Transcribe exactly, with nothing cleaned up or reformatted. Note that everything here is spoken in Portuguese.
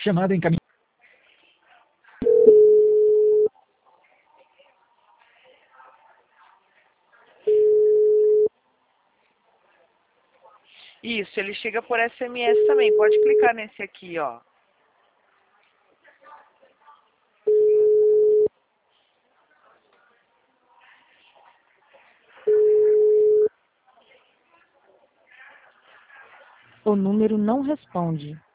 Chamada encaminhada. Isso, ele chega por S M S também. Pode clicar nesse aqui, ó. O número não responde.